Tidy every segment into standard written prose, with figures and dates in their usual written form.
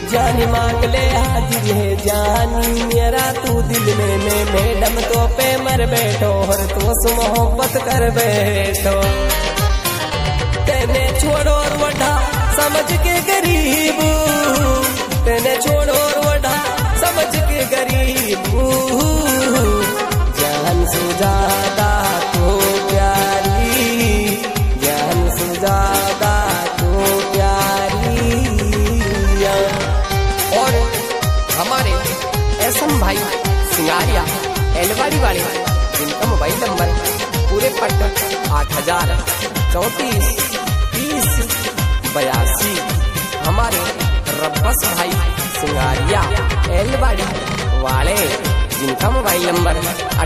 जानी मांग ले हाजिर है जानी मेरा तू दिल में मैडम तो पे मर बैठो और तो सु मोहब्बत कर बैठो। तेने छोड़ो और वढ़ा समझ के गरीब, तेने छोड़ो और वढ़ा समझ के गरीब, जान से ज्यादा तो प्यारी, जान से ज्यादा तो प्यारी। और हमारे एसएम भाई सिंगारिया एलवाड़ी वाले जिनका मोबाइल नंबर पूरे पट 80343082, हमारे रब्बस भाई सिंगारिया एलवाड़ी वाले जिनका मोबाइल नंबर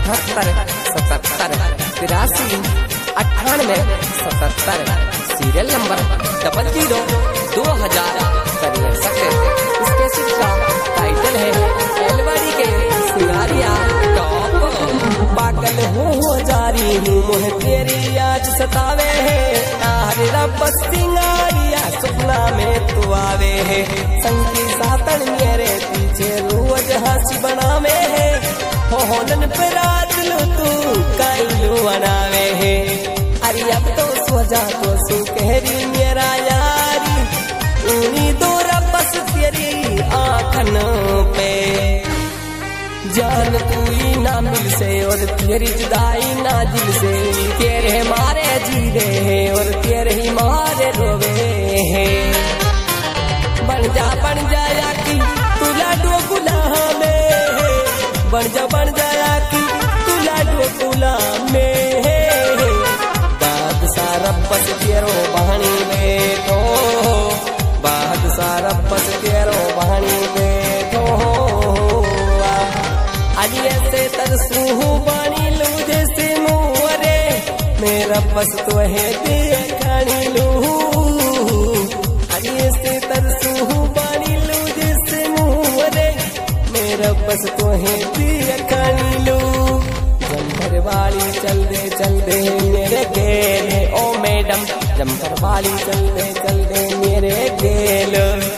7877839877, सीरियल नंबर 002000। कर सकते इसके शिक्षा टाइटल है एलवाड़ी के सिंगारिया टॉप। पागल हो जारी हूँ मोह तेरी याद सतावे है, तारे रब्बस सिंगारिया सपना में तू आवे है। संगी सातन मेरे पीछे रोज हंसी बनावे है, होलन पे रात लो तू काइलू बनावे है। अरे अब तो सोजा तो सु कहरी मेरा यारी, उन्हीं दो रब्बस तेरी आँखन पे। जान तू ही ना मिल से और तेरी जुदाई ना दिल से, तेरे मारे जी रहे हैं और तेरे ही मारे रोवे हैं। बन जाया कि तू लाडो गुलाम में, बन जाया कि तू लाडो गुलाम में। बादशाह रब्बस तेरो बहानी बैठो, बादशाह रब्बस तेरो बहानी बैठो। अलिए से तरसू बानी लू जैसे मुहरे, मेरा बस तो है देखनी लू। अलिए से तरसू बानी लू जैसे मुहरे, मेरा बस तो है देखनी लू। जमकर वाली चल दे मेरे गेले ओ मैडम, जमकर वाली चल दे मेरे गेल।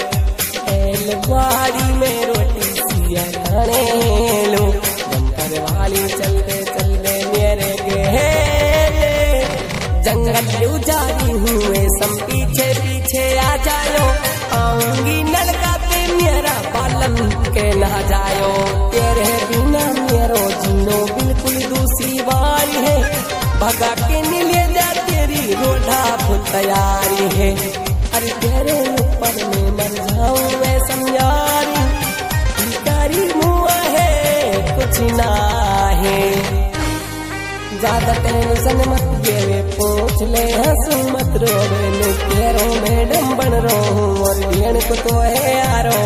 एलवाड़ी में रोटी सिया खाने लो, जमकर वाली चल दे मेरे गेले। जंगल उजारी हुए सम पीछे पीछे आ जायो, आऊंगी नलका पे मेरा बालम के ना जायो। तेरे बिना मेरो जीनो बिल्कुल दूसरी बारी है, भगा के ले जा तेरी रोढ़ा फुल तैयारी है। अरे तेरे ऊपर में मर जाऊं मैं समझारी, भिखारी मुआ है कुछ ना है। ज्यादा टेंशन मत गेवे पूछ ले हंसू मत रोवे, मैं तेरो मैडम बन रो हूँ और भेड़ को तो है यारो।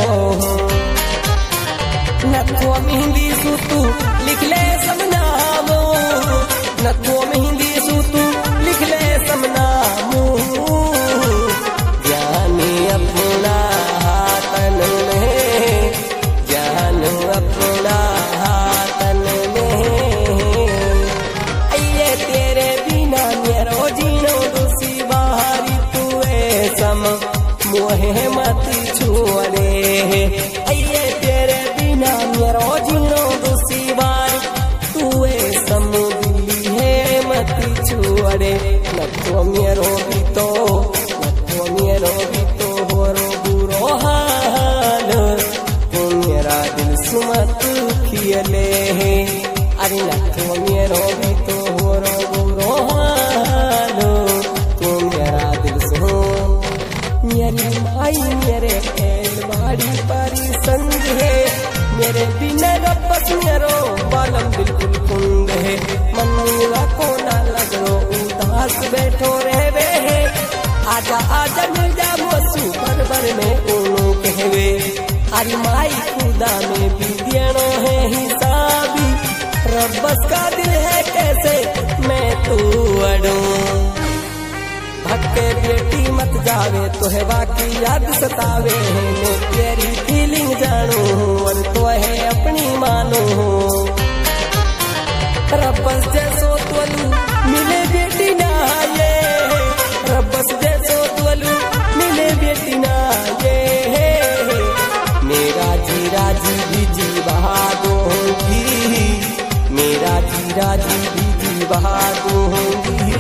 नथुआ मेहंदी सू तू लिख ले सब नाम, नथुआ मेहंदी सू तू लिख ले सब नाम। जाने अपना हाथन में, जान अपना हाथन में। अये तेरे बिना मेरो जीनो दूसरी बाहरी तू सम मोहे मत छुअरे। अये तेरे बिना मेरो जीनो दूसरी बार तू सम दिली है मत छुअरे। न तो मेरो भी तो, मेरो भी तो हो रो बुरो हाल, तू मेरा दिल सुमत खियले है। अरे न तो मेरो भी तो हो रो बुरो हाल, तू मेरा दिल सो। मेरी माई मेरे एलवाड़ी परी संग है, मेरे बिना रब्बस मेरो बालम बिल्कुल कुंद है। मनुआ को ना लगो उदास बैठो रहवे है, आजा आजा मिल जा मसू बरबर में उनु कहवे। अरे माई खुदा में भी देनो है हिसाबी, रब्बस का दिल है कैसे मैं तू अड़ूं। भक्के बेटी मत जावे तो है बाकी याद सतावे है, मैं तेरी फीलिंग जानू और तो है अपनी मानू। रब्बस जैसो तोलू मिले बेटी ना ये, रब्बस जैसो तोलू मिले बेटी ना ये। बहा दूंगी।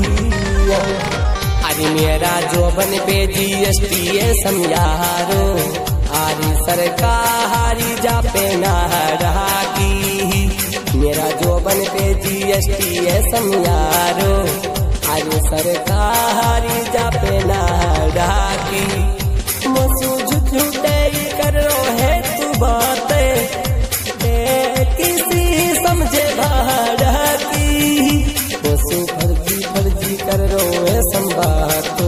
अरे मेरा जोबन पे GST समझारो, आरी सरकारी जा पे ना रहा की। मेरा जोबन पे GST समझारो, आरी सरकारी जा पे ना रहा की। मसू झूठे कर रो है तू बातें, किसी समझे भाड़ा की। मसू फर्जी फर्जी कर रो है संबातो।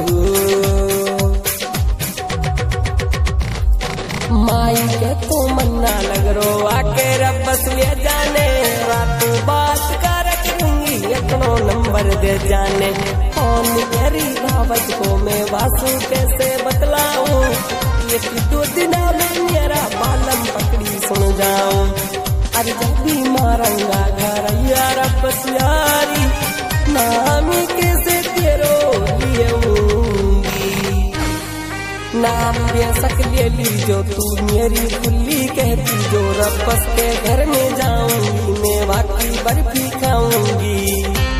माई के तो मन्ना लग रो आके रब बस ले जाने। रात बात कर रखूंगी अपनो नंबर दे जाने। कौन मेरी भावत को मैं वासु कैसे बतलाऊं। एक दो दिन में मेरा बालम पकड़ी सुन जाऊं। अरे जब भी मारंगा घर यार बस यारी, नामी कैसे तेरो लियूंगी। नाम बेशक ले ली जो तू मेरी खुली कहती जो। रब्बस के घर में जाऊंगी मैं बाकी बर्फी खाऊंगी।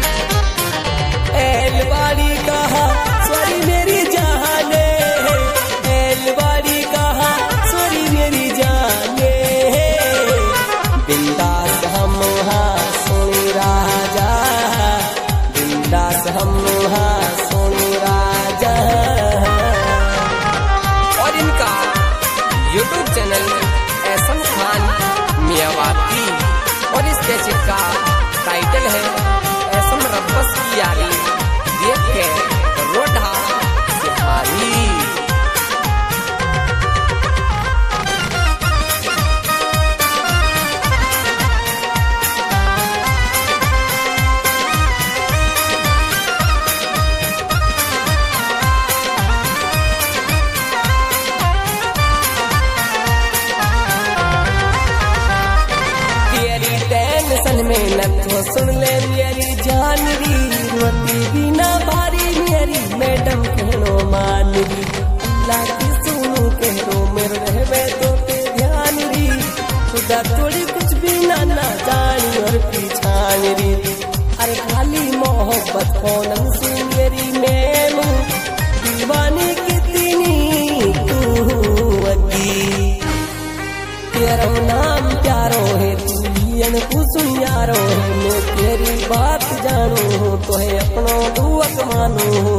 एलवाड़ी कहा सॉरी मेरी जाने, एलवाड़ी कहा सॉरी मेरी जाने। बिंदास हम हाँ सोनी राजा, बिंदास हम हाँ सोनी राजा। और इनका YouTube चैनल एहसन खान मियावाती, और इस कैसेट का टाइटल है एहसन रब्बस की यारी। देख के रोढ़ा सिहारी। में न तो सुन ले मेरी जान री। रोती भी ना भारी मेरी मैडम कहनो मान री। अल्लाह की सुनू कहरो मेरे रहवे तो पे ध्यान री। खुदा थोड़ी कुछ भी ना जानी और पीछान री। अरे खाली मोहब्बत कौन से मेरी मैनू, दीवानी कितनी तू अदी। तेरा नाम प्यारो है सुन यारो है। मैं तेरी बात जानू तो है अपनो दुआत मानू।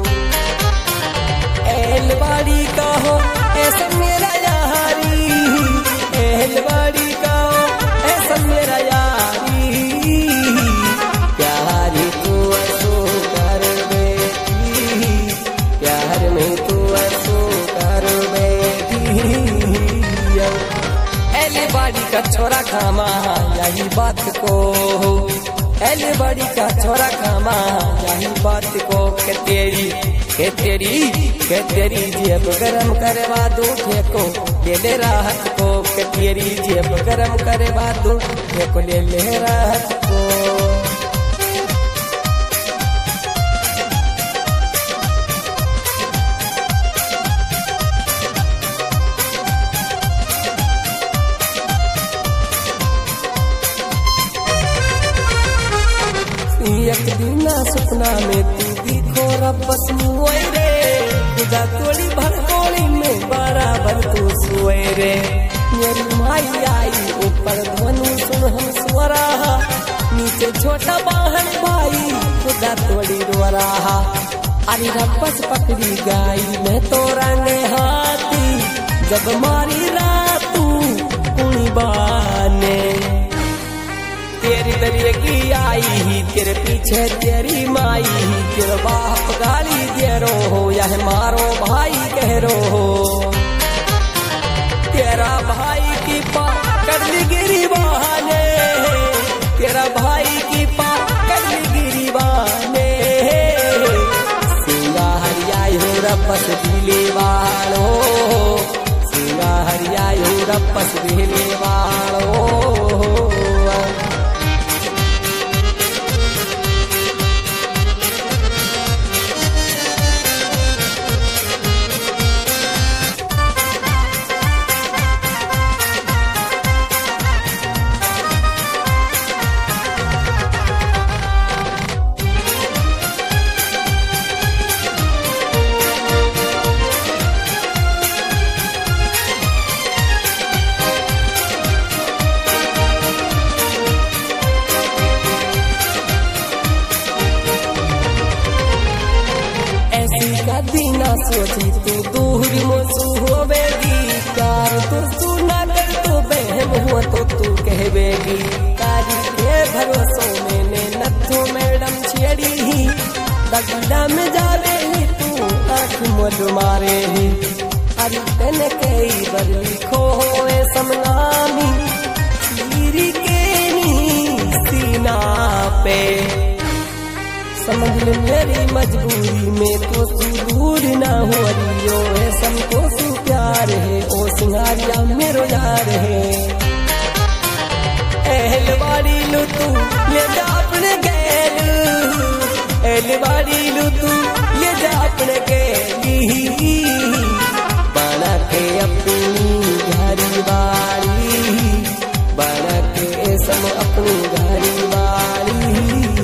एलवाड़ी का हो ऐसा मेरा यारी, एलवाड़ी का हो ऐसा मेरा यारी। प्यारी तू ऐसो कर बेटी, प्यार में तू ऐसो कर बेटी। एलवाड़ी का छोरा खामा यही बात को, एलवाड़ी का छोरा खामा यही बात को। के तेरी जेब गरम करवा दो फेंको ले ले राहत को। के तेरी जेब गरम करवा दो फेंको ले ले राहत को। एक दिन सपना में तू दिखो रब्बस मुए रे। खुदा तोड़ी भरकोड़ी में बराबर तू सोए रे। मेरी माई आई ऊपर धनु सुन हम स्वरा, नीचे छोटा बहन भाई खुदा तोड़ी रो रहा। अरे रब्बस पकड़ी गाई मैं तो रंगे हाथी, जब मारी रातू कुणी बाने। तेरी दरिया की आई ही तेरे पीछे तेरी माई ही। तेरा बाप गाली दे रो हो यह मारो भाई कह रो हो। तेरा भाई की पकड़ ली गिरी बहाने, तेरा भाई की पकड़ ली गिरी बहाने। सिंगा हरियाई हो रब्बस दिले वालो, सिंगा हरियाई हो रब्बस दिले वालो। लगड़ा में जावे तू आँख मोद मारे अरे तन कई बदली खोए समनामी चीरी के नी सीना पे समझ ले मेरी मजबूरी में तो तू दूर ना हो रियो है सबको तू प्यार है ओ सिंगारिया मेरो यार है एहलवाड़ी लू तू ले जा अपने गैल एहलवाड़ी लू तू ले जा अपने गैली बना के अपनी घरी वाली बना के सब अपनी घरी वाली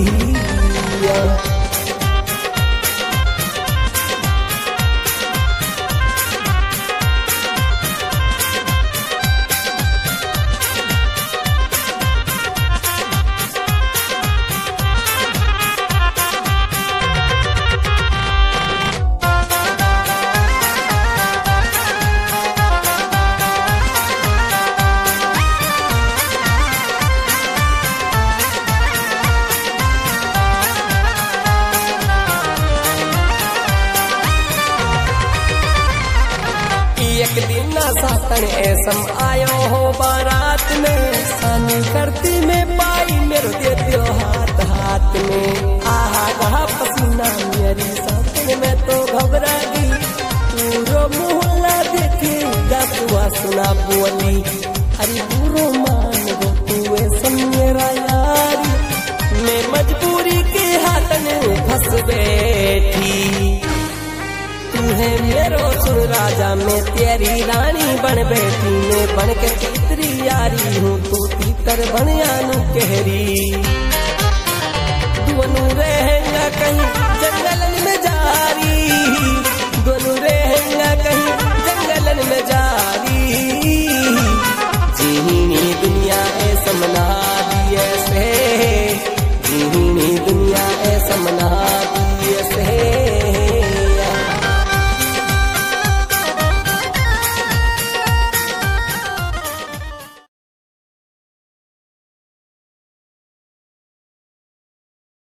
एक दिन ना सातन ऐसम आयो हो बारात में सानी करती में पाई मेरो दे दियो हाथ हाथ में आहा कहा पसीना मेरी सातन में तो घबरा गई पूरो मोहल्ला देखे गवा सुना बोली अरे पूरो मान गो तू ऐसम मेरा यारी मैं मजबूरी के हाथन फंस बैठी तू है मेरो सुन राजा मैं तेरी रानी बन बैठी मैं बन के तीतरी यारी हूँ तू तीतर बनियानु कहरी दुनु रहेगा कहीं जंगल